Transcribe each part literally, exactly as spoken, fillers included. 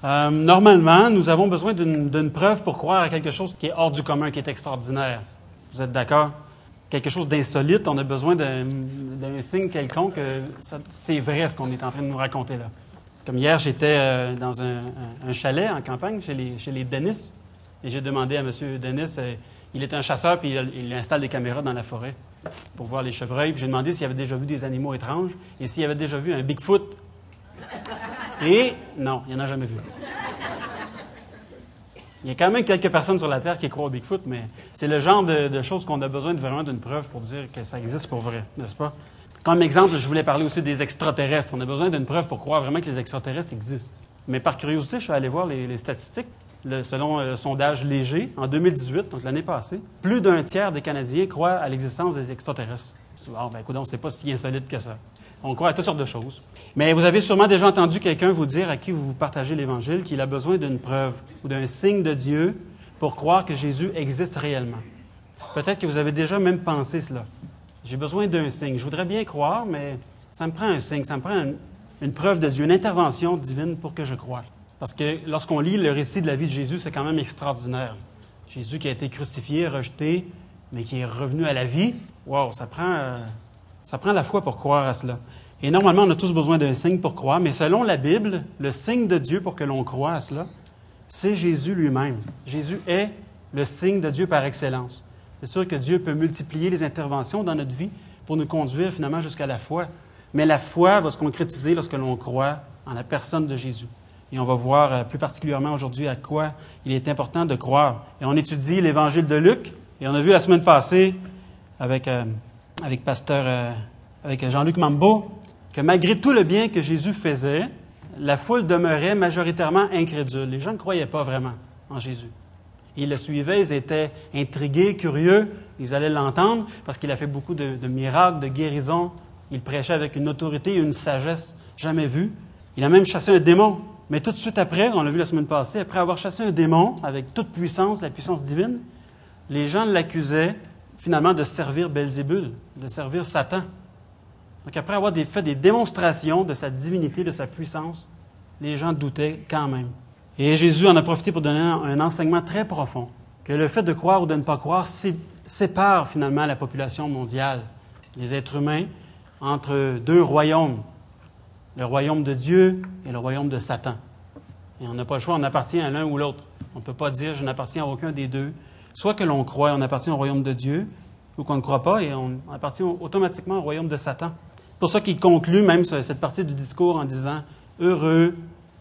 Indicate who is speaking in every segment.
Speaker 1: Euh, normalement, nous avons besoin d'une, d'une preuve pour croire à quelque chose qui est hors du commun, qui est extraordinaire. Vous êtes d'accord? Quelque chose d'insolite, on a besoin d'un, d'un signe quelconque que ça, c'est vrai ce qu'on est en train de nous raconter là. Comme hier, j'étais euh, dans un, un chalet en campagne, chez les, chez les Dennis, et j'ai demandé à M. Dennis, euh, il est un chasseur, puis il, il installe des caméras dans la forêt pour voir les chevreuils. Puis j'ai demandé s'il avait déjà vu des animaux étranges et s'il avait déjà vu un Bigfoot. Et non, il n'en a jamais vu. Il y a quand même quelques personnes sur la Terre qui croient au Bigfoot, mais c'est le genre de, de choses qu'on a besoin de vraiment d'une preuve pour dire que ça existe pour vrai, n'est-ce pas? Comme exemple, je voulais parler aussi des extraterrestres. On a besoin d'une preuve pour croire vraiment que les extraterrestres existent. Mais par curiosité, je suis allé voir les, les statistiques. Le, selon le sondage Léger, en deux mille dix-huit, donc l'année passée, plus d'un tiers des Canadiens croient à l'existence des extraterrestres. Bon, ben écoute, c'est pas si insolite que ça. On croit à toutes sortes de choses. Mais vous avez sûrement déjà entendu quelqu'un vous dire à qui vous partagez l'Évangile qu'il a besoin d'une preuve ou d'un signe de Dieu pour croire que Jésus existe réellement. Peut-être que vous avez déjà même pensé cela. J'ai besoin d'un signe. Je voudrais bien croire, mais ça me prend un signe, ça me prend une, une preuve de Dieu, une intervention divine pour que je croie. Parce que lorsqu'on lit le récit de la vie de Jésus, c'est quand même extraordinaire. Jésus qui a été crucifié, rejeté, mais qui est revenu à la vie. Wow, ça prend, euh, ça prend la foi pour croire à cela. Et normalement, on a tous besoin d'un signe pour croire, mais selon la Bible, le signe de Dieu pour que l'on croie à cela, c'est Jésus lui-même. Jésus est le signe de Dieu par excellence. C'est sûr que Dieu peut multiplier les interventions dans notre vie pour nous conduire finalement jusqu'à la foi. Mais la foi va se concrétiser lorsque l'on croit en la personne de Jésus. Et on va voir plus particulièrement aujourd'hui à quoi il est important de croire. Et on étudie l'Évangile de Luc, et on a vu la semaine passée avec, euh, avec pasteur, euh, avec Jean-Luc Mambeau, que malgré tout le bien que Jésus faisait, la foule demeurait majoritairement incrédule. Les gens ne croyaient pas vraiment en Jésus. Ils le suivaient, ils étaient intrigués, curieux, ils allaient l'entendre parce qu'il a fait beaucoup de, de miracles, de guérisons. Il prêchait avec une autorité et une sagesse jamais vues. Il a même chassé un démon. Mais tout de suite après, on l'a vu la semaine passée, après avoir chassé un démon avec toute puissance, la puissance divine, les gens l'accusaient finalement de servir Belzébul, de servir Satan. Donc après avoir des, fait des démonstrations de sa divinité, de sa puissance, les gens doutaient quand même. Et Jésus en a profité pour donner un enseignement très profond, que le fait de croire ou de ne pas croire sépare finalement la population mondiale, les êtres humains, entre deux royaumes, le royaume de Dieu et le royaume de Satan. Et on n'a pas le choix, on appartient à l'un ou l'autre. On ne peut pas dire « je n'appartiens à aucun des deux ». Soit que l'on croit, on appartient au royaume de Dieu, ou qu'on ne croit pas, et on appartient automatiquement au royaume de Satan. C'est pour ça qu'il conclut même cette partie du discours en disant « Heureux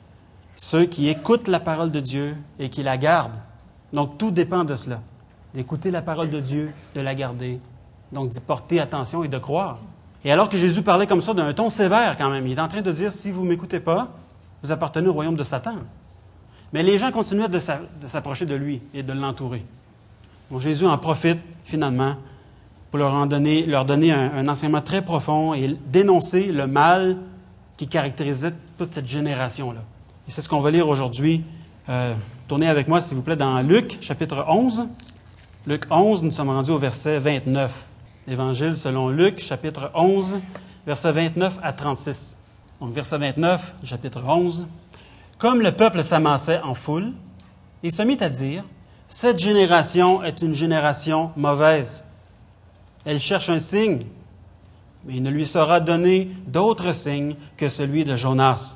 Speaker 1: ceux qui écoutent la parole de Dieu et qui la gardent ». Donc tout dépend de cela, d'écouter la parole de Dieu, de la garder, donc d'y porter attention et de croire. Et alors que Jésus parlait comme ça d'un ton sévère quand même, il est en train de dire « si vous ne m'écoutez pas, vous appartenez au royaume de Satan ». Mais les gens continuaient de s'approcher de lui et de l'entourer. Donc Jésus en profite finalement pour leur, en donner, leur donner un, un enseignement très profond et dénoncer le mal qui caractérisait toute cette génération-là. Et c'est ce qu'on va lire aujourd'hui. Euh, tournez avec moi, s'il vous plaît, dans Luc, chapitre onze. Luc onze, nous sommes rendus au verset vingt-neuf. L'Évangile selon Luc, chapitre onze, versets vingt-neuf à trente-six. Donc, verset vingt-neuf, chapitre onze. « Comme le peuple s'amassait en foule, il se mit à dire, « Cette génération est une génération mauvaise. Elle cherche un signe, mais il ne lui sera donné d'autre signe que celui de Jonas.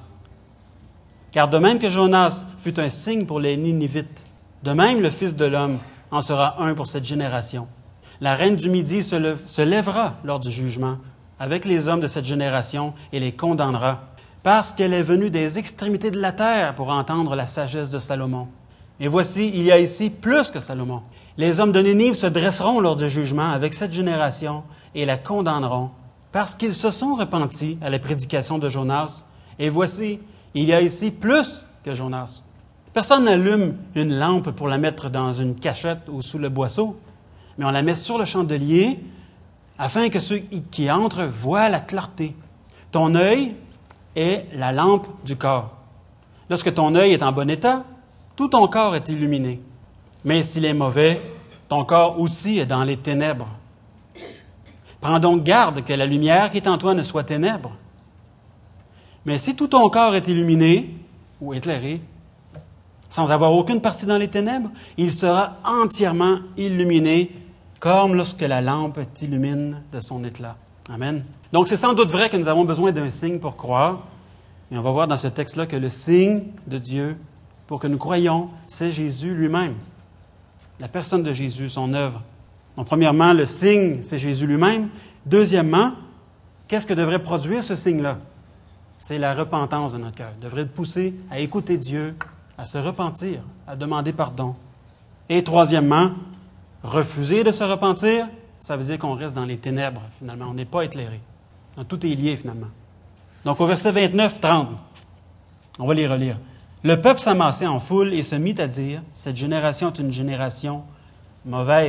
Speaker 1: Car de même que Jonas fut un signe pour les Ninivites, de même le Fils de l'homme en sera un pour cette génération. La reine du Midi se, le, se lèvera lors du jugement avec les hommes de cette génération et les condamnera, parce qu'elle est venue des extrémités de la terre pour entendre la sagesse de Salomon. Et voici, il y a ici plus que Salomon. Les hommes de Ninive se dresseront lors du jugement avec cette génération et la condamneront, parce qu'ils se sont repentis à la prédication de Jonas. Et voici, il y a ici plus que Jonas. Personne n'allume une lampe pour la mettre dans une cachette ou sous le boisseau, mais on la met sur le chandelier afin que ceux qui entrent voient la clarté. Ton œil est la lampe du corps. Lorsque ton œil est en bon état, tout ton corps est illuminé. Mais s'il est mauvais, ton corps aussi est dans les ténèbres. Prends donc garde que la lumière qui est en toi ne soit ténèbres. Mais si tout ton corps est illuminé ou éclairé, sans avoir aucune partie dans les ténèbres. Il sera entièrement illuminé, comme lorsque la lampe t'illumine de son éclat. Amen. Donc, c'est sans doute vrai que nous avons besoin d'un signe pour croire. Mais on va voir dans ce texte-là que le signe de Dieu, pour que nous croyions, c'est Jésus lui-même. La personne de Jésus, son œuvre. Donc, premièrement, le signe, c'est Jésus lui-même. Deuxièmement, qu'est-ce que devrait produire ce signe-là? C'est la repentance de notre cœur. Il devrait le pousser à écouter Dieu, à se repentir, à demander pardon. Et troisièmement, refuser de se repentir, ça veut dire qu'on reste dans les ténèbres, finalement. On n'est pas éclairé. Donc, tout est lié, finalement. Donc, au verset vingt-neuf trente, on va les relire. Le peuple s'amassait en foule et se mit à dire, « Cette génération est une génération mauvaise. »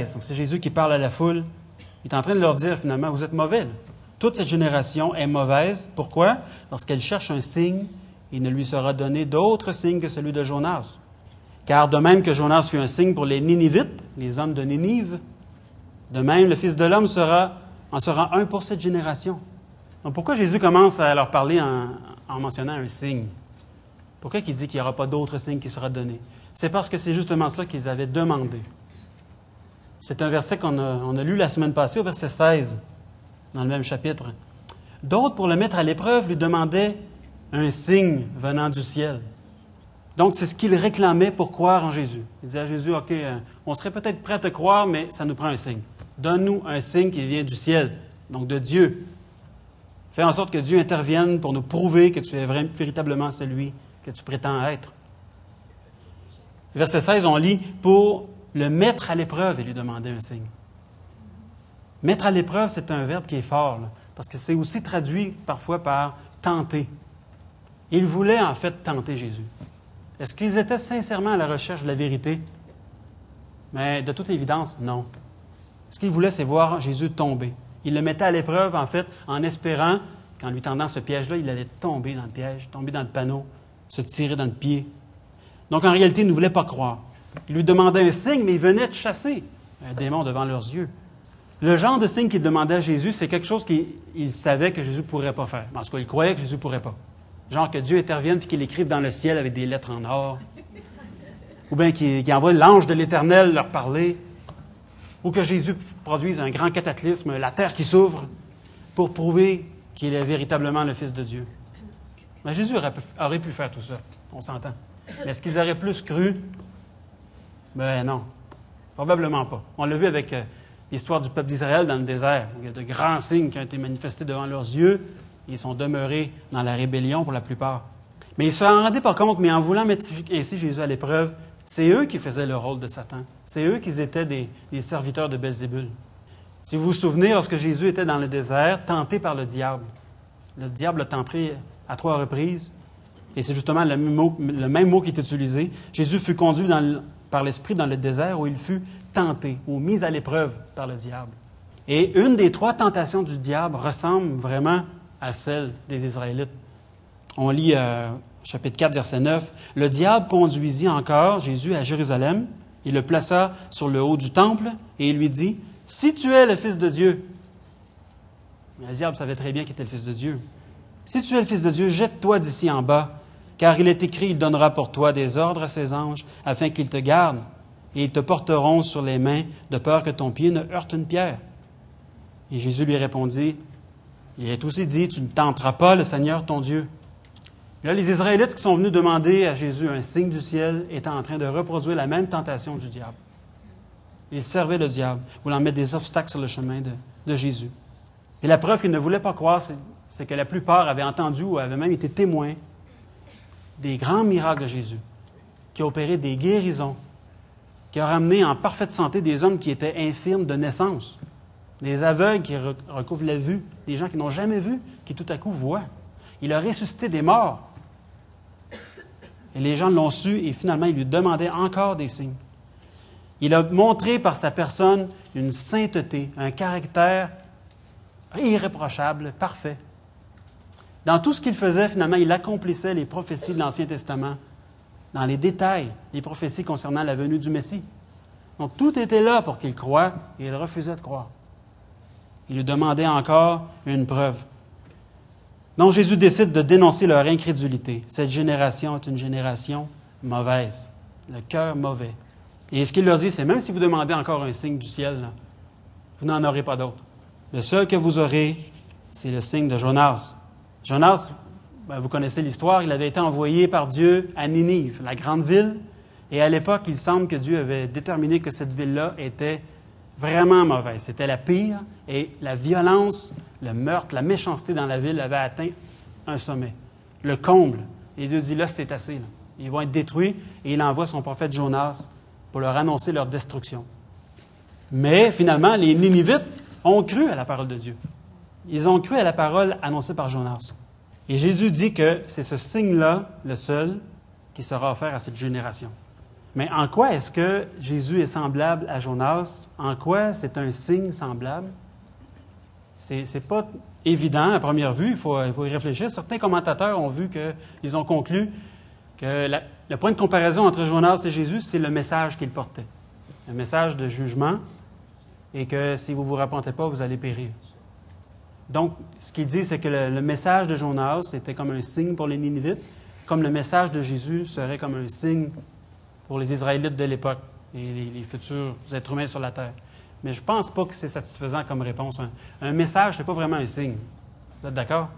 Speaker 1: Donc, c'est Jésus qui parle à la foule. Il est en train de leur dire, finalement, « Vous êtes mauvais. Là. Toute cette génération est mauvaise. Pourquoi? Parce qu'elle cherche un signe. Il ne lui sera donné d'autre signe que celui de Jonas. Car de même que Jonas fut un signe pour les Ninivites, les hommes de Ninive, de même le Fils de l'homme sera, en sera un pour cette génération. » Donc, pourquoi Jésus commence à leur parler en, en mentionnant un signe? Pourquoi il dit qu'il n'y aura pas d'autre signe qui sera donné? C'est parce que c'est justement cela qu'ils avaient demandé. C'est un verset qu'on a, on a lu la semaine passée, au verset seize, dans le même chapitre. D'autres, pour le mettre à l'épreuve, lui demandaient un signe venant du ciel. Donc, c'est ce qu'ils réclamaient pour croire en Jésus. Ils disaient à Jésus, « OK, on serait peut-être prêt à te croire, mais ça nous prend un signe. Donne-nous un signe qui vient du ciel, donc de Dieu. Fais en sorte que Dieu intervienne pour nous prouver que tu es véritablement celui que tu prétends être. » Verset seize, on lit, « Pour le mettre à l'épreuve et lui demander un signe. » Mettre à l'épreuve, c'est un verbe qui est fort, là, parce que c'est aussi traduit parfois par « tenter ». Ils voulaient en fait tenter Jésus. Est-ce qu'ils étaient sincèrement à la recherche de la vérité? Mais de toute évidence, non. Ce qu'ils voulaient, c'est voir Jésus tomber. Ils le mettaient à l'épreuve, en fait, en espérant qu'en lui tendant ce piège-là, il allait tomber dans le piège, tomber dans le panneau, se tirer dans le pied. Donc, en réalité, ils ne voulaient pas croire. Ils lui demandaient un signe, mais ils venaient de chasser un démon devant leurs yeux. Le genre de signe qu'ils demandaient à Jésus, c'est quelque chose qu'ils savaient que Jésus ne pourrait pas faire. En tout cas, ils croyaient que Jésus ne pourrait pas. Genre que Dieu intervienne et qu'il écrive dans le ciel avec des lettres en or. Ou bien qu'il, qu'il envoie l'ange de l'Éternel leur parler. Ou que Jésus produise un grand cataclysme, la terre qui s'ouvre, pour prouver qu'il est véritablement le Fils de Dieu. Mais Jésus aurait pu, aurait pu faire tout ça, on s'entend. Mais est-ce qu'ils auraient plus cru? Ben non, probablement pas. On l'a vu avec euh, l'histoire du peuple d'Israël dans le désert. Il y a de grands signes qui ont été manifestés devant leurs yeux. Ils sont demeurés dans la rébellion pour la plupart. Mais ils ne s'en rendaient pas compte, mais en voulant mettre ainsi Jésus à l'épreuve, c'est eux qui faisaient le rôle de Satan. C'est eux qui étaient des, des serviteurs de Belzébul. Si vous vous souvenez, lorsque Jésus était dans le désert, tenté par le diable, le diable l'a tenté à trois reprises, et c'est justement le même mot, le même mot qui est utilisé. Jésus fut conduit dans le, par l'Esprit dans le désert où il fut tenté, ou mis à l'épreuve par le diable. Et une des trois tentations du diable ressemble vraiment à celle des Israélites. On lit euh, chapitre quatre, verset neuf. « Le diable conduisit encore Jésus à Jérusalem. Il le plaça sur le haut du temple et il lui dit, « Si tu es le Fils de Dieu. » Mais le diable savait très bien qu'il était le Fils de Dieu. « Si tu es le Fils de Dieu, jette-toi d'ici en bas, car il est écrit, il donnera pour toi des ordres à ses anges, afin qu'ils te gardent, et ils te porteront sur les mains, de peur que ton pied ne heurte une pierre. » Et Jésus lui répondit, « Il est aussi dit, tu ne tenteras pas le Seigneur ton Dieu. » Là, les Israélites qui sont venus demander à Jésus un signe du ciel étaient en train de reproduire la même tentation du diable. Ils servaient le diable, voulant mettre des obstacles sur le chemin de, de Jésus. Et la preuve qu'ils ne voulaient pas croire, c'est, c'est que la plupart avaient entendu ou avaient même été témoins des grands miracles de Jésus, qui a opéré des guérisons, qui a ramené en parfaite santé des hommes qui étaient infirmes de naissance, des aveugles qui recouvrent la vue, des gens qui n'ont jamais vu, qui tout à coup voient. Il a ressuscité des morts. Et les gens l'ont su et finalement, ils lui demandaient encore des signes. Il a montré par sa personne une sainteté, un caractère irréprochable, parfait. Dans tout ce qu'il faisait, finalement, il accomplissait les prophéties de l'Ancien Testament, dans les détails, les prophéties concernant la venue du Messie. Donc, tout était là pour qu'il croie et il refusait de croire. Il lui demandait encore une preuve. Donc, Jésus décide de dénoncer leur incrédulité. Cette génération est une génération mauvaise. le cœur mauvais. Et ce qu'il leur dit, c'est même si vous demandez encore un signe du ciel, là, vous n'en aurez pas d'autre. Le seul que vous aurez, c'est le signe de Jonas. Jonas, ben, vous connaissez l'histoire, il avait été envoyé par Dieu à Ninive, la grande ville. Et à l'époque, il semble que Dieu avait déterminé que cette ville-là était vraiment mauvaise. C'était la pire et la violence, le meurtre, la méchanceté dans la ville avait atteint un sommet, le comble. Et Dieu dit, là, c'est assez. Là. Ils vont être détruits et il envoie son prophète Jonas pour leur annoncer leur destruction. Mais finalement, les Ninivites ont cru à la parole de Dieu. Ils ont cru à la parole annoncée par Jonas. Et Jésus dit que c'est ce signe-là, le seul, qui sera offert à cette génération. Mais en quoi est-ce que Jésus est semblable à Jonas? En quoi c'est un signe semblable? C'est n'est pas évident à première vue, il faut, il faut y réfléchir. Certains commentateurs ont vu qu'ils ont conclu que la, le point de comparaison entre Jonas et Jésus, c'est le message qu'il portait. Un message de jugement et que si vous ne vous repentez pas, vous allez périr. Donc, ce qu'il dit, c'est que le, le message de Jonas était comme un signe pour les Ninivites, comme le message de Jésus serait comme un signe pour les Israélites de l'époque et les, les futurs êtres humains sur la terre. Mais je ne pense pas que c'est satisfaisant comme réponse. Un, un message, ce n'est pas vraiment un signe. Vous êtes d'accord?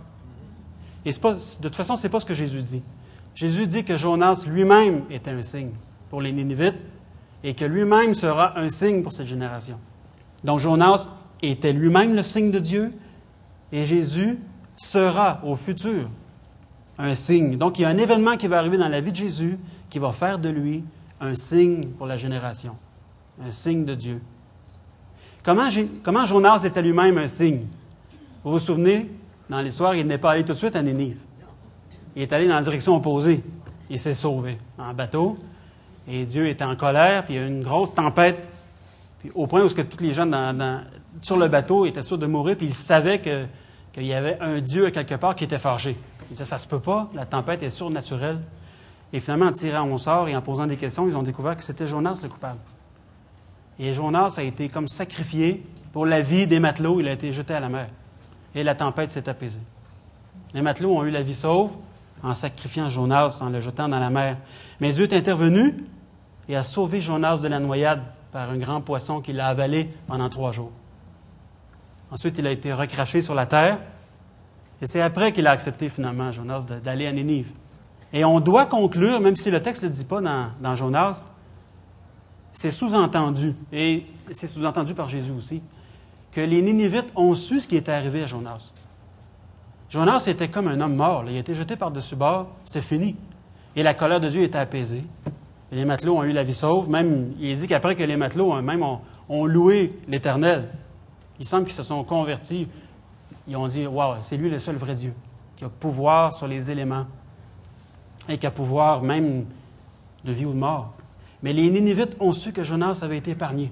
Speaker 1: Et c'est pas, de toute façon, ce n'est pas ce que Jésus dit. Jésus dit que Jonas lui-même était un signe pour les Ninivites et que lui-même sera un signe pour cette génération. Donc Jonas était lui-même le signe de Dieu et Jésus sera au futur un signe. Donc il y a un événement qui va arriver dans la vie de Jésus qui va faire de lui un signe pour la génération, un signe de Dieu. Comment, comment Jonas était lui-même un signe? Vous vous souvenez, dans l'histoire, il n'est pas allé tout de suite à Ninive. Il est allé dans la direction opposée. Il s'est sauvé en bateau. Et Dieu était en colère, puis il y a eu une grosse tempête, puis au point où que tous les gens dans, dans, sur le bateau étaient sûrs de mourir, puis ils savaient que, qu'il y avait un Dieu à quelque part qui était fâché. Ils disaient, ça ne se peut pas, la tempête est surnaturelle. Et finalement, en tirant au sort et en posant des questions, ils ont découvert que c'était Jonas le coupable. Et Jonas a été comme sacrifié pour la vie des matelots. Il a été jeté à la mer. Et la tempête s'est apaisée. Les matelots ont eu la vie sauve en sacrifiant Jonas, en le jetant dans la mer. Mais Dieu est intervenu et a sauvé Jonas de la noyade par un grand poisson qui l'a avalé pendant trois jours. Ensuite, il a été recraché sur la terre. Et c'est après qu'il a accepté finalement, Jonas, d'aller à Ninive. Et on doit conclure, même si le texte ne le dit pas dans, dans Jonas, c'est sous-entendu, et c'est sous-entendu par Jésus aussi, que les Ninivites ont su ce qui était arrivé à Jonas. Jonas était comme un homme mort. Là. Il a été jeté par-dessus bord, c'est fini. Et la colère de Dieu était apaisée. Et les matelots ont eu la vie sauve. Même, il est dit qu'après que les matelots hein, même ont, ont loué l'Éternel, il semble qu'ils se sont convertis. Ils ont dit, « Wow, c'est lui le seul vrai Dieu, qui a pouvoir sur les éléments et qui a pouvoir même de vie ou de mort. » Mais les Ninivites ont su que Jonas avait été épargné.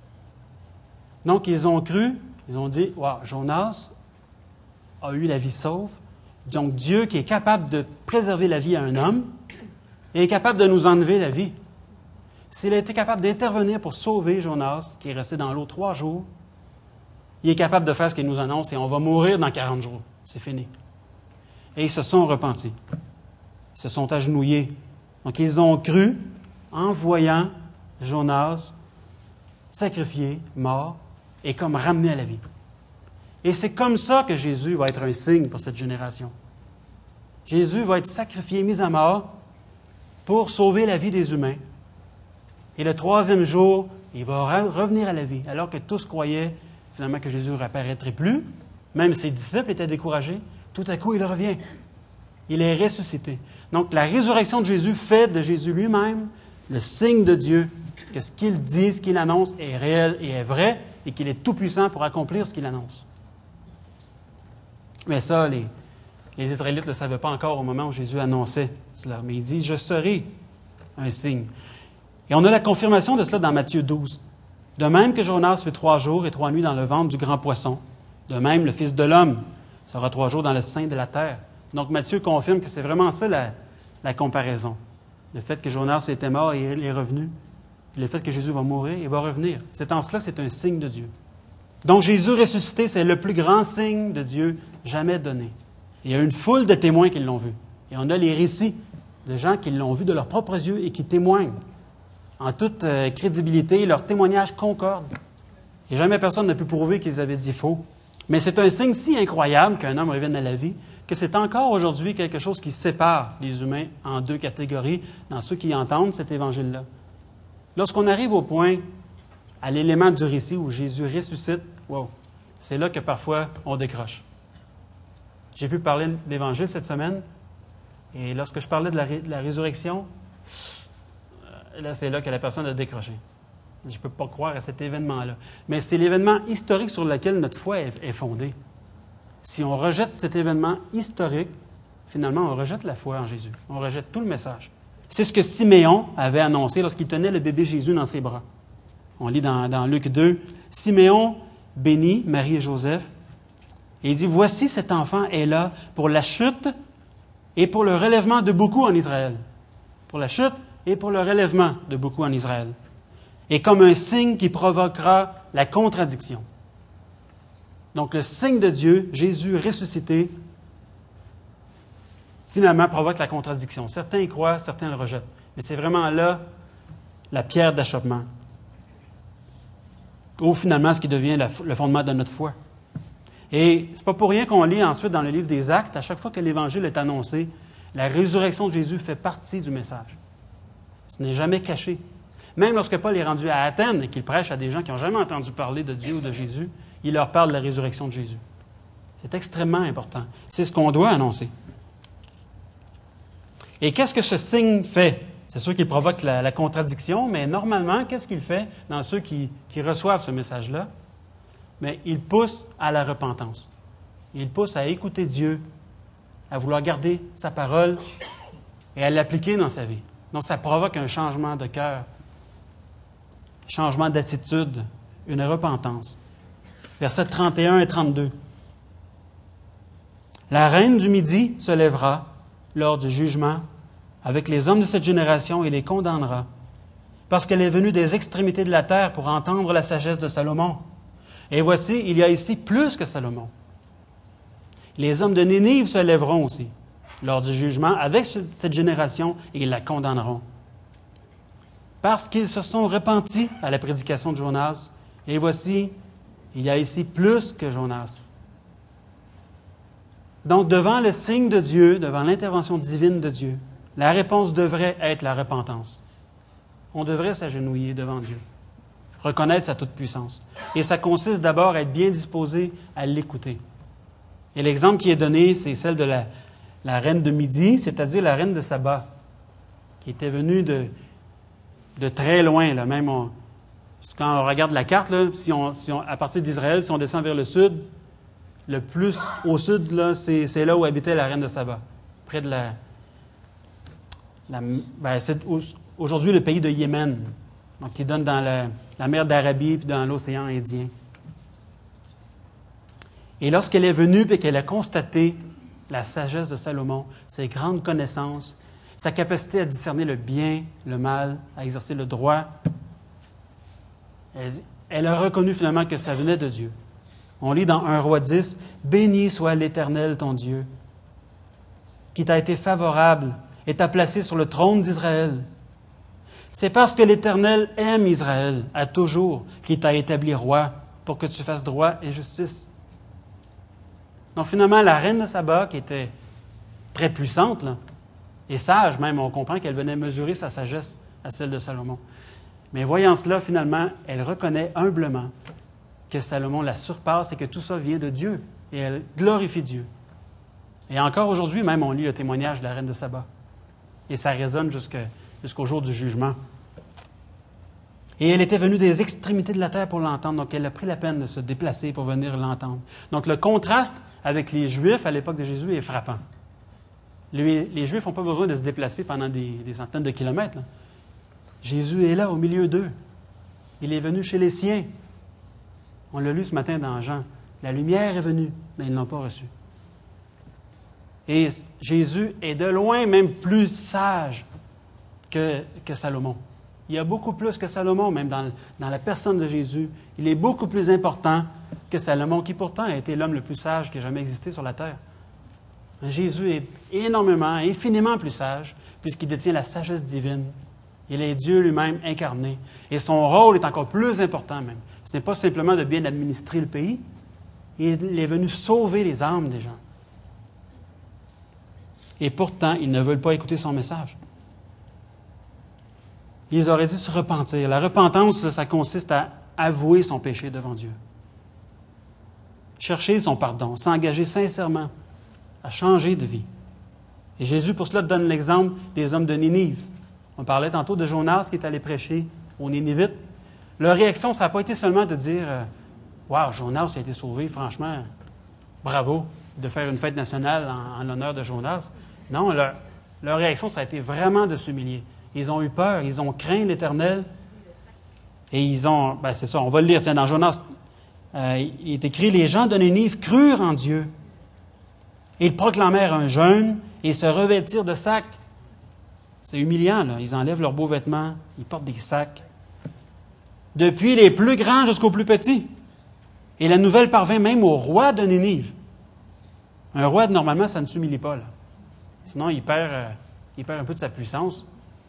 Speaker 1: Donc, ils ont cru, ils ont dit, « Wow, Jonas a eu la vie sauve. » Donc, Dieu qui est capable de préserver la vie à un homme est capable de nous enlever la vie. S'il a été capable d'intervenir pour sauver Jonas, qui est resté dans l'eau trois jours, il est capable de faire ce qu'il nous annonce et on va mourir dans quarante jours. C'est fini. Et ils se sont repentis. Ils se sont agenouillés. Donc, ils ont cru en voyant Jonas sacrifié, mort, et comme ramené à la vie. Et c'est comme ça que Jésus va être un signe pour cette génération. Jésus va être sacrifié, mis à mort, pour sauver la vie des humains. Et le troisième jour, il va revenir à la vie, alors que tous croyaient finalement que Jésus ne réapparaîtrait plus. Même ses disciples étaient découragés. Tout à coup, il revient. Il est ressuscité. Donc, la résurrection de Jésus fait de Jésus lui-même le signe de Dieu, que ce qu'il dit, ce qu'il annonce est réel et est vrai, et qu'il est tout-puissant pour accomplir ce qu'il annonce. Mais ça, les, les Israélites ne le savaient pas encore au moment où Jésus annonçait cela. Mais il dit, « Je serai un signe. » Et on a la confirmation de cela dans Matthieu douze. De même que Jonas fait trois jours et trois nuits dans le ventre du grand poisson, de même le Fils de l'homme sera trois jours dans le sein de la terre. Donc Matthieu confirme que c'est vraiment ça la, la comparaison. Le fait que Jonas était mort et il est revenu. Le fait que Jésus va mourir et va revenir. C'est en cela c'est un signe de Dieu. Donc Jésus ressuscité, c'est le plus grand signe de Dieu jamais donné. Il y a une foule de témoins qui l'ont vu. Et on a les récits de gens qui l'ont vu de leurs propres yeux et qui témoignent en toute euh, crédibilité, leurs témoignages concordent. Et jamais personne n'a pu prouver qu'ils avaient dit faux. Mais c'est un signe si incroyable qu'un homme revienne à la vie que c'est encore aujourd'hui quelque chose qui sépare les humains en deux catégories dans ceux qui entendent cet évangile-là. Lorsqu'on arrive au point, à l'élément du récit où Jésus ressuscite, wow, c'est là que parfois on décroche. J'ai pu parler de l'Évangile cette semaine, et lorsque je parlais de la, ré, de la résurrection, là, c'est là que la personne a décroché. Je ne peux pas croire à cet événement-là. Mais c'est l'événement historique sur lequel notre foi est, est fondée. Si on rejette cet événement historique, finalement, on rejette la foi en Jésus. On rejette tout le message. C'est ce que Siméon avait annoncé lorsqu'il tenait le bébé Jésus dans ses bras. On lit dans, dans Luc deux, « Siméon bénit Marie et Joseph, et il dit, « Voici cet enfant est là pour la chute et pour le relèvement de beaucoup en Israël. » Pour la chute et pour le relèvement de beaucoup en Israël. Et comme un signe qui provoquera la contradiction. Donc le signe de Dieu, Jésus ressuscité, finalement provoque la contradiction. Certains y croient, certains le rejettent. Mais c'est vraiment là la pierre d'achoppement. Ou finalement ce qui devient le fondement de notre foi. Et c'est pas pour rien qu'on lit ensuite dans le livre des Actes, à chaque fois que l'Évangile est annoncé, la résurrection de Jésus fait partie du message. Ce n'est jamais caché. Même lorsque Paul est rendu à Athènes et qu'il prêche à des gens qui n'ont jamais entendu parler de Dieu ou de Jésus, il leur parle de la résurrection de Jésus. C'est extrêmement important. C'est ce qu'on doit annoncer. Et qu'est-ce que ce signe fait? C'est sûr qu'il provoque la, la contradiction, mais normalement, qu'est-ce qu'il fait dans ceux qui, qui reçoivent ce message-là? Mais il pousse à la repentance. Il pousse à écouter Dieu, à vouloir garder sa parole et à l'appliquer dans sa vie. Donc, ça provoque un changement de cœur, un changement d'attitude, une repentance. Versets trente et un et trente-deux. La reine du Midi se lèvera lors du jugement avec les hommes de cette génération et les condamnera, parce qu'elle est venue des extrémités de la terre pour entendre la sagesse de Salomon. Et voici, il y a ici plus que Salomon. Les hommes de Nénive se lèveront aussi lors du jugement avec cette génération et ils la condamneront. Parce qu'ils se sont repentis à la prédication de Jonas. Et voici, il y a ici plus que Jonas. Donc, devant le signe de Dieu, devant l'intervention divine de Dieu, la réponse devrait être la repentance. On devrait s'agenouiller devant Dieu, reconnaître sa toute-puissance. Et ça consiste d'abord à être bien disposé à l'écouter. Et l'exemple qui est donné, c'est celle de la, la reine de Midi, c'est-à-dire la reine de Saba, qui était venue de, de très loin. Là, même on, quand on regarde la carte, là, si on, si on, à partir d'Israël, si on descend vers le sud, le plus au sud, là, c'est, c'est là où habitait la reine de Saba, près de la... la ben, c'est aujourd'hui le pays de Yémen, donc qui donne dans la, la mer d'Arabie puis dans l'océan Indien. Et lorsqu'elle est venue et qu'elle a constaté la sagesse de Salomon, ses grandes connaissances, sa capacité à discerner le bien, le mal, à exercer le droit, elle, elle a reconnu finalement que ça venait de Dieu. On lit dans un Roi dix, « Béni soit l'Éternel ton Dieu, qui t'a été favorable et t'a placé sur le trône d'Israël. C'est parce que l'Éternel aime Israël à toujours qu'il t'a établi roi pour que tu fasses droit et justice. » Donc finalement, la reine de Saba, qui était très puissante, là, et sage même, on comprend qu'elle venait mesurer sa sagesse à celle de Salomon. Mais voyant cela, finalement, elle reconnaît humblement que Salomon la surpasse et que tout ça vient de Dieu. Et elle glorifie Dieu. Et encore aujourd'hui, même, on lit le témoignage de la reine de Saba. Et ça résonne jusqu'à, jusqu'au jour du jugement. Et elle était venue des extrémités de la terre pour l'entendre. Donc, elle a pris la peine de se déplacer pour venir l'entendre. Donc, le contraste avec les Juifs à l'époque de Jésus est frappant. Les, les Juifs n'ont pas besoin de se déplacer pendant des, des centaines de kilomètres. Là. Jésus est là, au milieu d'eux. Il est venu chez les siens. On l'a lu ce matin dans Jean. La lumière est venue, mais ils ne l'ont pas reçue. Et Jésus est de loin même plus sage que, que Salomon. Il y a beaucoup plus que Salomon, même dans, dans la personne de Jésus. Il est beaucoup plus important que Salomon, qui pourtant a été l'homme le plus sage qui a jamais existé sur la terre. Jésus est énormément, infiniment plus sage, puisqu'il détient la sagesse divine. Il est Dieu lui-même incarné. Et son rôle est encore plus important même. Ce n'est pas simplement de bien administrer le pays. Il est venu sauver les âmes des gens. Et pourtant, ils ne veulent pas écouter son message. Ils auraient dû se repentir. La repentance, ça consiste à avouer son péché devant Dieu. Chercher son pardon, s'engager sincèrement à changer de vie. Et Jésus, pour cela, donne l'exemple des hommes de Ninive. On parlait tantôt de Jonas qui est allé prêcher aux Ninivites. Leur réaction, ça n'a pas été seulement de dire « Wow, Jonas a été sauvé, franchement, bravo », de faire une fête nationale en, en l'honneur de Jonas. Non, leur, leur réaction, ça a été vraiment de s'humilier. Ils ont eu peur, ils ont craint l'Éternel. Et ils ont, ben c'est ça, on va le lire, tiens, dans Jonas, euh, il est écrit « Les gens de Ninive crurent en Dieu. Ils proclamèrent un jeûne et se revêtirent de sacs. » C'est humiliant, là. Ils enlèvent leurs beaux vêtements, ils portent des sacs. Depuis les plus grands jusqu'aux plus petits. Et la nouvelle parvint même au roi de Ninive. Un roi, normalement, ça ne s'humilie pas, là. Sinon, il perd, euh, il perd un peu de sa puissance.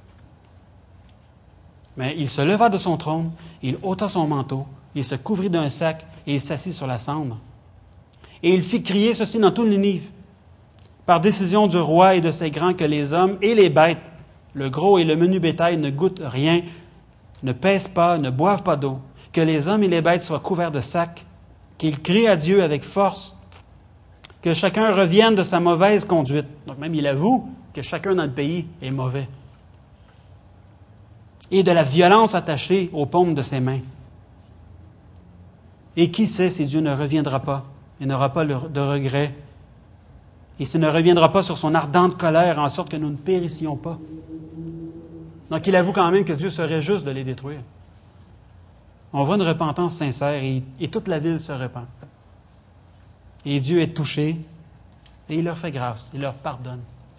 Speaker 1: Mais il se leva de son trône, il ôta son manteau, il se couvrit d'un sac et il s'assit sur la cendre. Et il fit crier ceci dans toute Ninive. Par décision du roi et de ses grands que les hommes et les bêtes, le gros et le menu bétail ne goûtent rien, ne pèsent pas, ne boivent pas d'eau, que les hommes et les bêtes soient couverts de sacs, qu'ils crient à Dieu avec force, que chacun revienne de sa mauvaise conduite. Donc même il avoue que chacun dans le pays est mauvais. Et de la violence attachée aux paumes de ses mains. Et qui sait si Dieu ne reviendra pas et n'aura pas de regret, et s'il ne reviendra pas sur son ardente colère en sorte que nous ne périssions pas. Donc il avoue quand même que Dieu serait juste de les détruire. On voit une repentance sincère et, et toute la ville se repent. Et Dieu est touché et il leur fait grâce, il leur pardonne.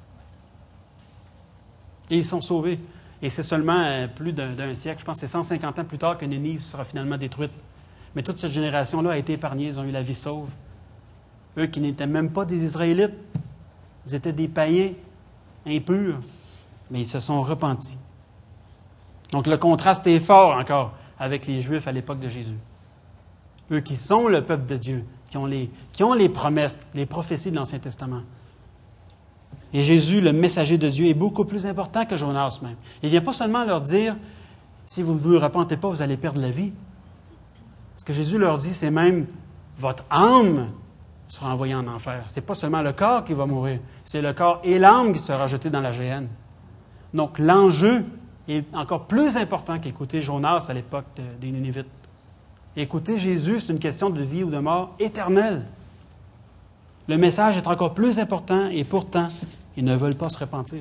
Speaker 1: Et ils sont sauvés. Et c'est seulement plus d'un, d'un siècle, je pense que c'est cent cinquante ans plus tard que Ninive sera finalement détruite. Mais toute cette génération-là a été épargnée, ils ont eu la vie sauve. Eux qui n'étaient même pas des Israélites, ils étaient des païens impurs, mais ils se sont repentis. Donc le contraste est fort encore avec les Juifs à l'époque de Jésus. Eux qui sont le peuple de Dieu, qui ont les, qui ont les promesses, les prophéties de l'Ancien Testament. Et Jésus, le messager de Dieu, est beaucoup plus important que Jonas même. Il ne vient pas seulement leur dire, si vous ne vous repentez pas, vous allez perdre la vie. Ce que Jésus leur dit, c'est même, votre âme sera envoyée en enfer. Ce n'est pas seulement le corps qui va mourir, c'est le corps et l'âme qui sera jeté dans la géhenne. Donc l'enjeu est encore plus important qu'écouter Jonas à l'époque de, des Ninivites. Écouter Jésus, c'est une question de vie ou de mort éternelle. Le message est encore plus important et pourtant, ils ne veulent pas se repentir.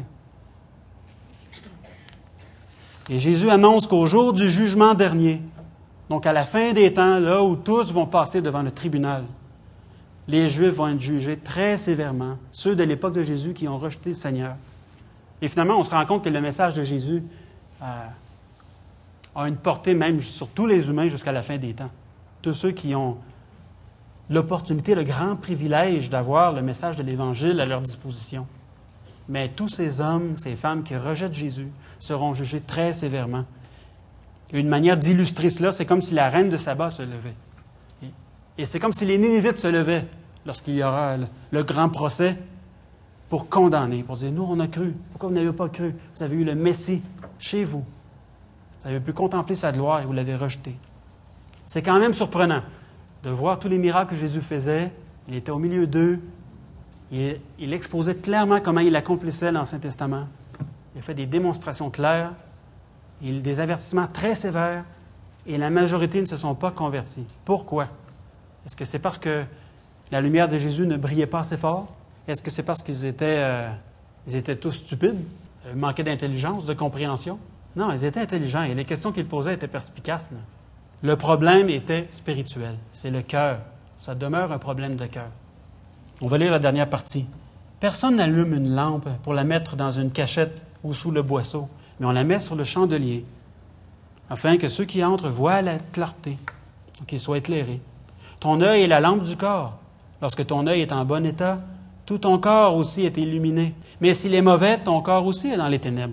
Speaker 1: Et Jésus annonce qu'au jour du jugement dernier, donc à la fin des temps, là où tous vont passer devant le tribunal, les Juifs vont être jugés très sévèrement, ceux de l'époque de Jésus qui ont rejeté le Seigneur. Et finalement, on se rend compte que le message de Jésus euh, a une portée même sur tous les humains jusqu'à la fin des temps. Tous ceux qui ont l'opportunité, le grand privilège d'avoir le message de l'Évangile à leur disposition. Mais tous ces hommes, ces femmes qui rejettent Jésus seront jugés très sévèrement. Une manière d'illustrer cela, c'est comme si la reine de Saba se levait. Et, et c'est comme si les Ninivites se levaient lorsqu'il y aura le, le grand procès pour condamner, pour dire, nous, on a cru. Pourquoi vous n'avez pas cru? Vous avez eu le Messie chez vous. Vous avez pu contempler sa gloire et vous l'avez rejeté. C'est quand même surprenant de voir tous les miracles que Jésus faisait. Il était au milieu d'eux. Il, il exposait clairement comment il accomplissait l'Ancien Testament. Il a fait des démonstrations claires, il, des avertissements très sévères, et la majorité ne se sont pas convertis. Pourquoi? Est-ce que c'est parce que la lumière de Jésus ne brillait pas assez fort? Est-ce que c'est parce qu'ils étaient, euh, ils étaient tous stupides, euh, manquaient d'intelligence, de compréhension? Non, ils étaient intelligents et les questions qu'ils posaient étaient perspicaces. Là. Le problème était spirituel. C'est le cœur. Ça demeure un problème de cœur. On va lire la dernière partie. Personne n'allume une lampe pour la mettre dans une cachette ou sous le boisseau, mais on la met sur le chandelier, afin que ceux qui entrent voient la clarté, qu'ils soient éclairés. Ton œil est la lampe du corps. Lorsque ton œil est en bon état, tout ton corps aussi est illuminé. Mais s'il est mauvais, ton corps aussi est dans les ténèbres.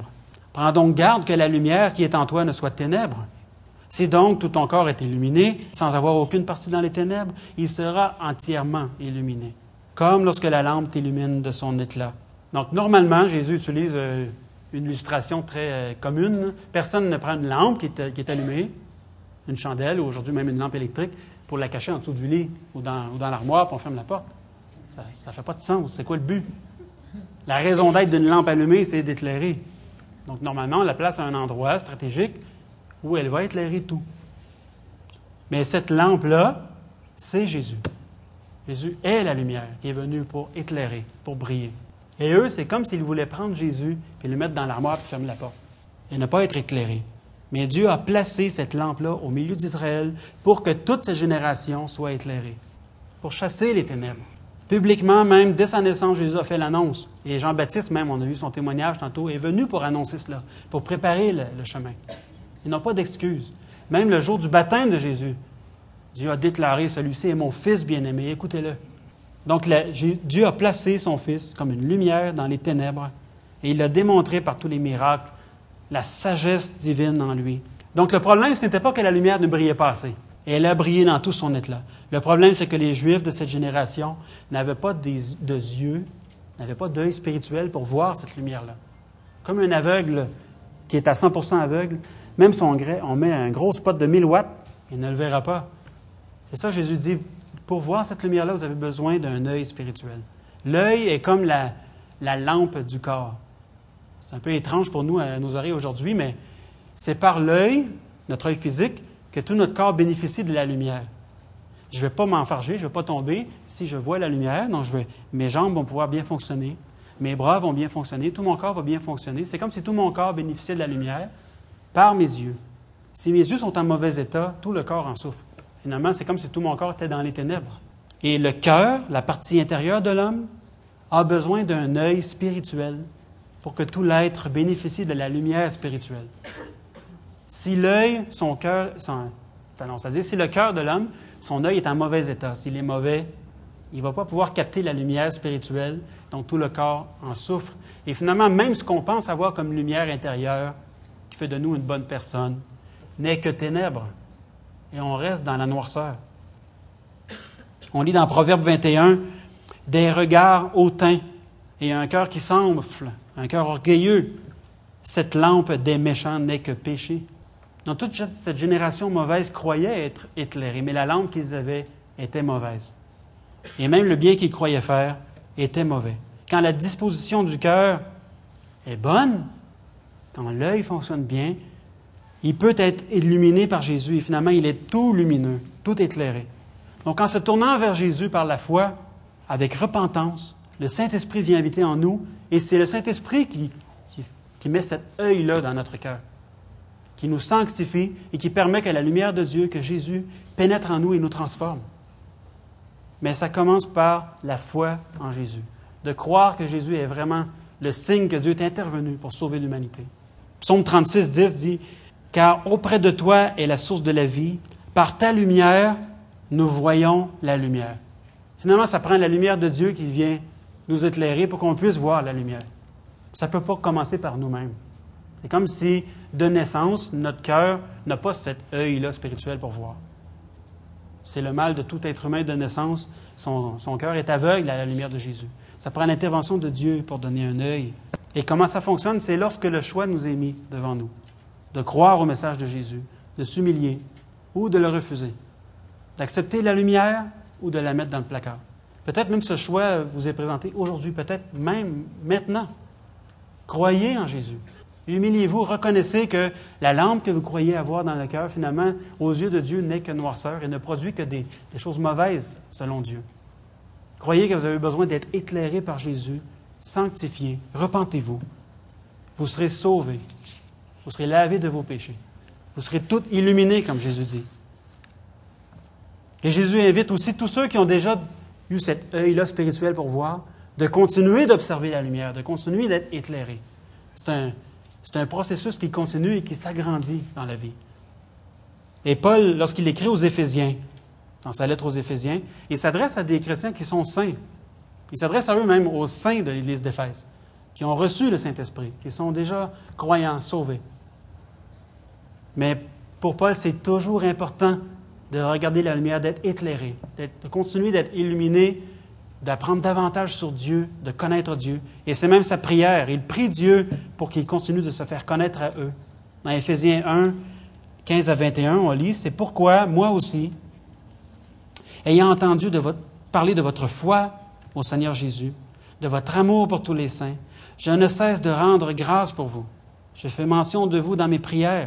Speaker 1: Prends donc garde que la lumière qui est en toi ne soit ténèbres. Si donc tout ton corps est illuminé, sans avoir aucune partie dans les ténèbres, il sera entièrement illuminé, comme lorsque la lampe t'illumine de son éclat. » Donc, normalement, Jésus utilise euh, une illustration très euh, commune. Personne ne prend une lampe qui est, qui est allumée, une chandelle, ou aujourd'hui même une lampe électrique, pour la cacher en dessous du lit ou dans, ou dans l'armoire, puis on ferme la porte. Ça ne fait pas de sens. C'est quoi le but? La raison d'être d'une lampe allumée, c'est d'éclairer. Donc, normalement, on la place à un endroit stratégique où elle va éclairer tout. Mais cette lampe-là, c'est Jésus. Jésus est la lumière qui est venue pour éclairer, pour briller. Et eux, c'est comme s'ils voulaient prendre Jésus et le mettre dans l'armoire et fermer la porte. Et ne pas être éclairés. Mais Dieu a placé cette lampe-là au milieu d'Israël pour que toute cette génération soit éclairée, pour chasser les ténèbres. Publiquement, même, dès sa naissance, Jésus a fait l'annonce. Et Jean-Baptiste, même, on a vu son témoignage tantôt, est venu pour annoncer cela, pour préparer le, le chemin. Ils n'ont pas d'excuses. Même le jour du baptême de Jésus, Dieu a déclaré, celui-ci est mon Fils bien-aimé, écoutez-le. Donc, la, Dieu a placé son Fils comme une lumière dans les ténèbres et il a démontré par tous les miracles la sagesse divine en lui. Donc, le problème, ce n'était pas que la lumière ne brillait pas assez. Et elle a brillé dans tout son éclat. Le problème, c'est que les Juifs de cette génération n'avaient pas des, de yeux, n'avaient pas d'œil spirituel pour voir cette lumière-là. Comme un aveugle qui est à cent pour cent aveugle, même son gré, on met un gros spot de mille watts, il ne le verra pas. C'est ça que Jésus dit. Pour voir cette lumière-là, vous avez besoin d'un œil spirituel. L'œil est comme la, la lampe du corps. C'est un peu étrange pour nous, à nos oreilles aujourd'hui, mais c'est par l'œil, notre œil physique, que tout notre corps bénéficie de la lumière. Je ne vais pas m'enfarger, je ne vais pas tomber si je vois la lumière. Donc, je vais, mes jambes vont pouvoir bien fonctionner, mes bras vont bien fonctionner, tout mon corps va bien fonctionner. C'est comme si tout mon corps bénéficiait de la lumière par mes yeux. Si mes yeux sont en mauvais état, tout le corps en souffre. Finalement, c'est comme si tout mon corps était dans les ténèbres. Et le cœur, la partie intérieure de l'homme, a besoin d'un œil spirituel pour que tout l'être bénéficie de la lumière spirituelle. Si l'œil, son cœur, son, c'est-à-dire si le cœur de l'homme, son œil est en mauvais état, s'il est mauvais, il ne va pas pouvoir capter la lumière spirituelle, donc tout le corps en souffre. Et finalement, même ce qu'on pense avoir comme lumière intérieure, qui fait de nous une bonne personne, n'est que ténèbres. Et on reste dans la noirceur. On lit dans Proverbe vingt et un, « Des regards hautains et un cœur qui s'enfle, un cœur orgueilleux. Cette lampe des méchants n'est que péché. » Donc toute cette génération mauvaise croyait être éclairée, mais la lampe qu'ils avaient était mauvaise. Et même le bien qu'ils croyaient faire était mauvais. Quand la disposition du cœur est bonne, quand l'œil fonctionne bien, il peut être illuminé par Jésus et finalement, il est tout lumineux, tout éclairé. Donc, en se tournant vers Jésus par la foi, avec repentance, le Saint-Esprit vient habiter en nous et c'est le Saint-Esprit qui, qui, qui met cet œil-là dans notre cœur, qui nous sanctifie et qui permet que la lumière de Dieu, que Jésus, pénètre en nous et nous transforme. Mais ça commence par la foi en Jésus, de croire que Jésus est vraiment le signe que Dieu est intervenu pour sauver l'humanité. Psaume trente-six, dix dit « Car auprès de toi est la source de la vie, par ta lumière, nous voyons la lumière. » Finalement, ça prend la lumière de Dieu qui vient nous éclairer pour qu'on puisse voir la lumière. Ça ne peut pas commencer par nous-mêmes. C'est comme si, de naissance, notre cœur n'a pas cet œil-là spirituel pour voir. C'est le mal de tout être humain de naissance. Son, son cœur est aveugle à la lumière de Jésus. Ça prend l'intervention de Dieu pour donner un œil. Et comment ça fonctionne? C'est lorsque le choix nous est mis devant nous, de croire au message de Jésus, de s'humilier ou de le refuser, d'accepter la lumière ou de la mettre dans le placard. Peut-être même ce choix vous est présenté aujourd'hui, peut-être même maintenant. Croyez en Jésus. Humiliez-vous, reconnaissez que la lampe que vous croyez avoir dans le cœur, finalement, aux yeux de Dieu, n'est que noirceur et ne produit que des, des choses mauvaises selon Dieu. Croyez que vous avez besoin d'être éclairé par Jésus, sanctifié, repentez-vous. Vous serez sauvés. Vous serez lavés de vos péchés. Vous serez tous illuminés, comme Jésus dit. Et Jésus invite aussi tous ceux qui ont déjà eu cet œil-là spirituel pour voir, de continuer d'observer la lumière, de continuer d'être éclairés. C'est un, c'est un processus qui continue et qui s'agrandit dans la vie. Et Paul, lorsqu'il écrit aux Éphésiens, dans sa lettre aux Éphésiens, il s'adresse à des chrétiens qui sont saints. Il s'adresse à eux-mêmes, aux saints de l'Église d'Éphèse, qui ont reçu le Saint-Esprit, qui sont déjà croyants, sauvés. Mais pour Paul, c'est toujours important de regarder la lumière, d'être éclairé, d'être, de continuer d'être illuminé, d'apprendre davantage sur Dieu, de connaître Dieu. Et c'est même sa prière. Il prie Dieu pour qu'il continue de se faire connaître à eux. Dans Éphésiens un, quinze à vingt et un, on lit, « C'est pourquoi, moi aussi, ayant entendu de votre, parler de votre foi au Seigneur Jésus, de votre amour pour tous les saints, je ne cesse de rendre grâce pour vous. Je fais mention de vous dans mes prières,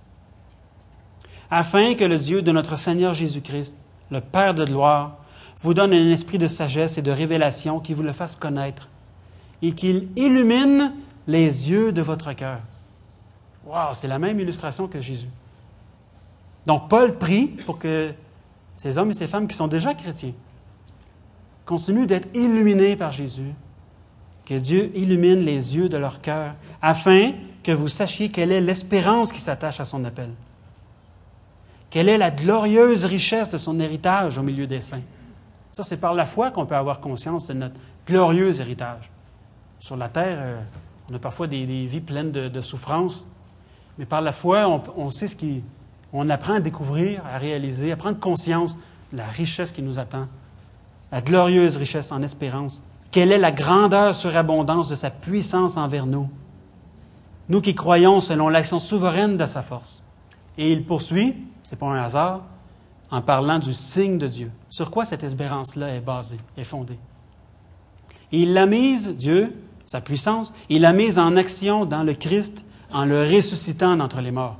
Speaker 1: afin que le Dieu de notre Seigneur Jésus-Christ, le Père de gloire, vous donne un esprit de sagesse et de révélation qui vous le fasse connaître et qu'il illumine les yeux de votre cœur. » Wow, c'est la même illustration que Jésus. Donc, Paul prie pour que ces hommes et ces femmes qui sont déjà chrétiens continuent d'être illuminés par Jésus, que Dieu illumine les yeux de leur cœur, afin que vous sachiez quelle est l'espérance qui s'attache à son appel. Quelle est la glorieuse richesse de son héritage au milieu des saints. Ça, c'est par la foi qu'on peut avoir conscience de notre glorieux héritage. Sur la terre, euh, on a parfois des, des vies pleines de, de souffrances, mais par la foi, on, on sait ce qui... On apprend à découvrir, à réaliser, à prendre conscience de la richesse qui nous attend, la glorieuse richesse en espérance. Quelle est la grandeur surabondance de sa puissance envers nous, nous qui croyons selon l'action souveraine de sa force. Et il poursuit, ce n'est pas un hasard, en parlant du signe de Dieu. Sur quoi cette espérance-là est basée, est fondée? Et il l'a mise, Dieu, sa puissance, il l'a mise en action dans le Christ en le ressuscitant d'entre les morts.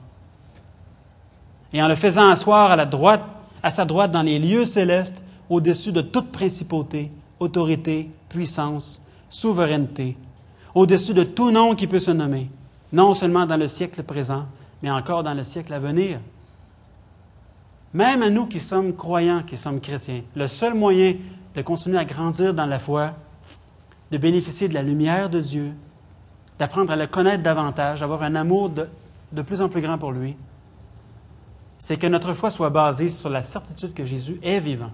Speaker 1: Et en le faisant asseoir à, la droite, à sa droite dans les lieux célestes, au-dessus de toute principauté, autorité, puissance, souveraineté, au-dessus de tout nom qui peut se nommer, non seulement dans le siècle présent, mais encore dans le siècle à venir. Même à nous qui sommes croyants, qui sommes chrétiens, le seul moyen de continuer à grandir dans la foi, de bénéficier de la lumière de Dieu, d'apprendre à le connaître davantage, d'avoir un amour de, de plus en plus grand pour lui, c'est que notre foi soit basée sur la certitude que Jésus est vivant.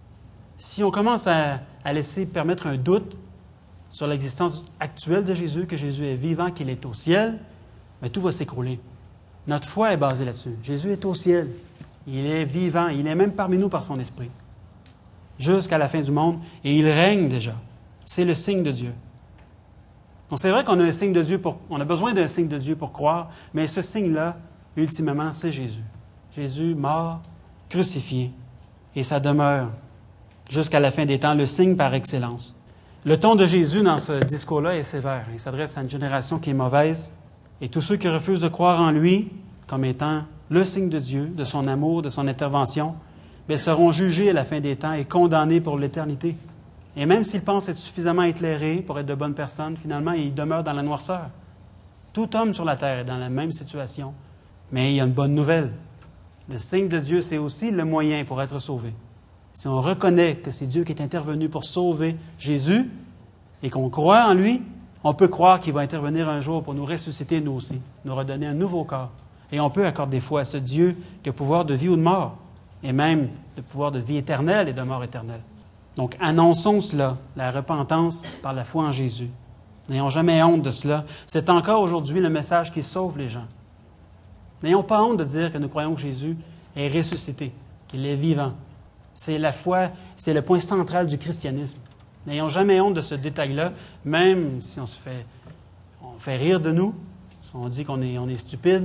Speaker 1: Si on commence à, à laisser permettre un doute sur l'existence actuelle de Jésus, que Jésus est vivant, qu'il est au ciel, bien, tout va s'écrouler. Notre foi est basée là-dessus. Jésus est au ciel. Il est vivant. Il est même parmi nous par son esprit. Jusqu'à la fin du monde. Et il règne déjà. C'est le signe de Dieu. Donc, c'est vrai qu'on a un signe de Dieu pour, on a besoin d'un signe de Dieu pour croire, mais ce signe-là, ultimement, c'est Jésus. Jésus mort, crucifié. Et ça demeure jusqu'à la fin des temps le signe par excellence. Le ton de Jésus dans ce discours-là est sévère. Il s'adresse à une génération qui est mauvaise. Et tous ceux qui refusent de croire en lui comme étant le signe de Dieu, de son amour, de son intervention, bien, seront jugés à la fin des temps et condamnés pour l'éternité. Et même s'ils pensent être suffisamment éclairés pour être de bonnes personnes, finalement, ils demeurent dans la noirceur. Tout homme sur la terre est dans la même situation. Mais il y a une bonne nouvelle. Le signe de Dieu, c'est aussi le moyen pour être sauvé. Si on reconnaît que c'est Dieu qui est intervenu pour sauver Jésus et qu'on croit en lui, on peut croire qu'il va intervenir un jour pour nous ressusciter nous aussi, nous redonner un nouveau corps. Et on peut accorder foi à ce Dieu qui a pouvoir de vie ou de mort, et même le pouvoir de vie éternelle et de mort éternelle. Donc, annonçons cela, la repentance par la foi en Jésus. N'ayons jamais honte de cela. C'est encore aujourd'hui le message qui sauve les gens. N'ayons pas honte de dire que nous croyons que Jésus est ressuscité, qu'il est vivant. C'est la foi, c'est le point central du christianisme. N'ayons jamais honte de ce détail-là, même si on se fait, on fait rire de nous, si on dit qu'on est, on est stupide.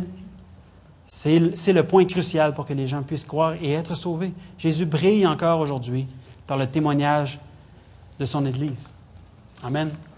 Speaker 1: C'est, c'est le point crucial pour que les gens puissent croire et être sauvés. Jésus brille encore aujourd'hui par le témoignage de son Église. Amen.